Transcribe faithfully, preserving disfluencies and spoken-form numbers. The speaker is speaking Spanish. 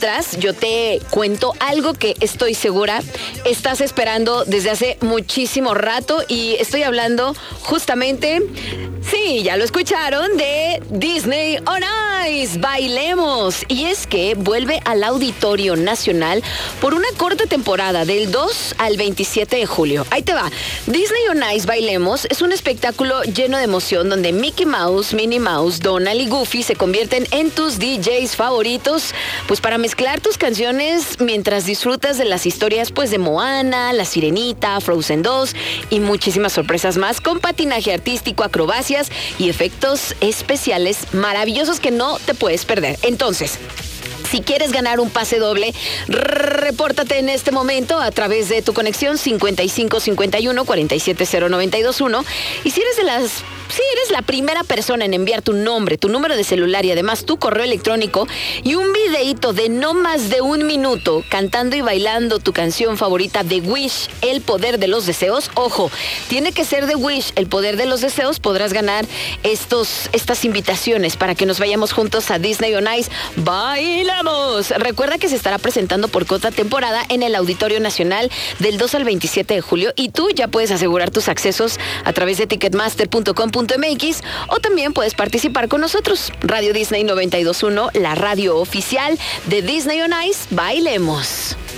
mientras yo te cuento algo que estoy segura estás esperando desde hace muchísimo rato y estoy hablando justamente, sí, ya lo escucharon, de Disney on Ice, Bailemos. Y es que vuelve al Auditorio Nacional por una corta temporada del dos al veintisiete de julio. Ahí te va. Disney on Ice, Bailemos es un espectáculo lleno de emoción donde Mickey Mouse, Minnie Mouse, Donald y Goofy se convierten en tus D Js favoritos, pues para mezclar tus canciones mientras disfrutas de las historias pues de Moana, La Sirenita, Frozen dos y muchísimas sorpresas más con patinaje artístico, acrobacias y efectos especiales maravillosos que no te puedes perder. Entonces, si quieres ganar un pase doble, repórtate en este momento a través de tu conexión cincuenta y cinco cincuenta y uno cuarenta y siete cero noventa y dos uno. Y si eres de las... Si eres la primera persona en enviar tu nombre, tu número de celular y además tu correo electrónico y un videíto de no más de un minuto cantando y bailando tu canción favorita de Wish, El Poder de los Deseos, ojo, tiene que ser de Wish, El Poder de los Deseos, podrás ganar estos, estas invitaciones para que nos vayamos juntos a Disney on Ice. ¡Bailamos! Recuerda que se estará presentando por cuarta temporada en el Auditorio Nacional del dos al veintisiete de julio y tú ya puedes asegurar tus accesos a través de ticketmaster punto com punto m x o también puedes participar con nosotros. Radio Disney noventa y dos punto uno, la radio oficial de Disney on Ice. Bailemos.